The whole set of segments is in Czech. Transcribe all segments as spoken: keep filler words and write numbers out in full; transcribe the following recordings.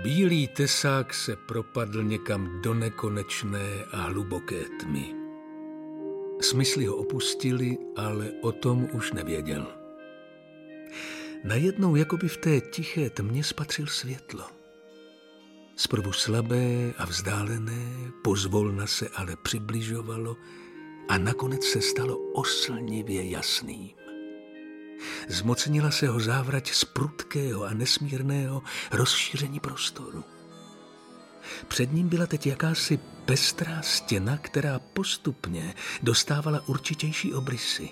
Bílý tesák se propadl někam do nekonečné a hluboké tmy. Smysly ho opustili, ale o tom už nevěděl. Najednou jakoby v té tiché tmě spatřil světlo. Zprvu slabé a vzdálené, pozvolna se ale přibližovalo a nakonec se stalo oslnivě jasným. Zmocnila se ho závrať z prudkého a nesmírného rozšíření prostoru. Před ním byla teď jakási pestrá stěna, která postupně dostávala určitější obrysy.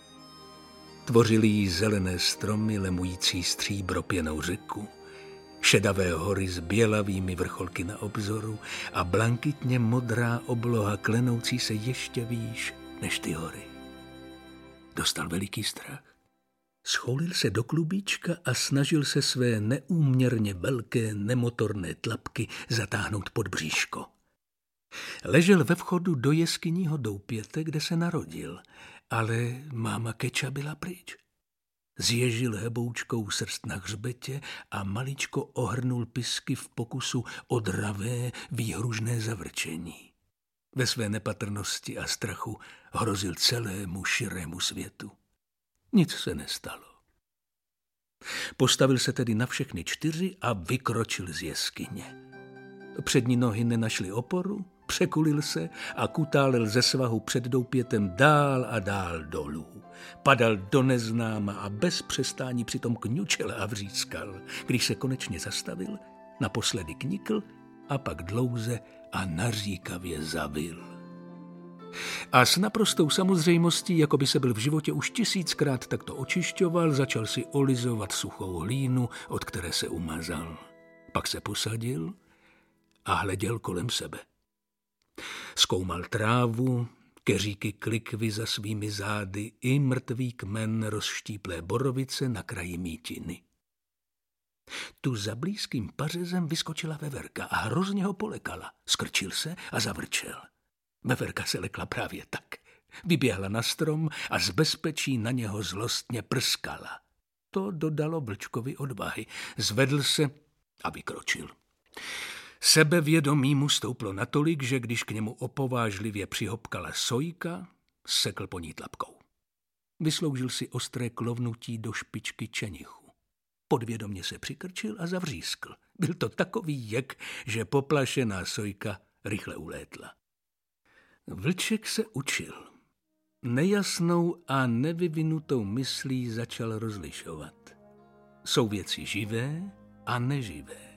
Tvořily jí zelené stromy lemující stříbro pěnou řeku, šedavé hory s bělavými vrcholky na obzoru a blankitně modrá obloha klenoucí se ještě výš než ty hory. Dostal veliký strach. Schoulil se do klubíčka a snažil se své neúměrně velké nemotorné tlapky zatáhnout pod bříško. Ležel ve vchodu do jeskyního doupěte, kde se narodil, ale máma Keča byla pryč. Zježil heboučkou srst na hřbetě a maličko ohrnul pisky v pokusu o dravé, výhružné zavrčení. Ve své nepatrnosti a strachu hrozil celému širému světu. Nic se nestalo. Postavil se tedy na všechny čtyři a vykročil z jeskyně. Přední nohy nenašly oporu, překulil se a kutálel ze svahu před doupětem dál a dál dolů. Padal do neznáma a bez přestání přitom kňučel a vřískal. Když se konečně zastavil, naposledy knikl a pak dlouze a naříkavě zavil. A s naprostou samozřejmostí, jako by se byl v životě už tisíckrát takto očišťoval, začal si olizovat suchou hlínu, od které se umazal. Pak se posadil a hleděl kolem sebe. Zkoumal trávu, keříky klikvy za svými zády i mrtvý kmen rozštíplé borovice na kraji mítiny. Tu za blízkým pařezem vyskočila veverka a hrozně ho polekala. Skrčil se a zavrčel. Veverka se lekla právě tak. Vyběhla na strom a z bezpečí na něho zlostně prskala. To dodalo Vlčkovi odvahy. Zvedl se a vykročil. Sebevědomí mu stouplo natolik, že když k němu opovážlivě přihopkala sojka, sekl po ní tlapkou. Vysloužil si ostré klovnutí do špičky čenichu. Podvědomě se přikrčil a zavřískl. Byl to takový jek, že poplašená sojka rychle ulétla. Vlček se učil. Nejasnou a nevyvinutou myslí začal rozlišovat. Jsou věci živé a neživé.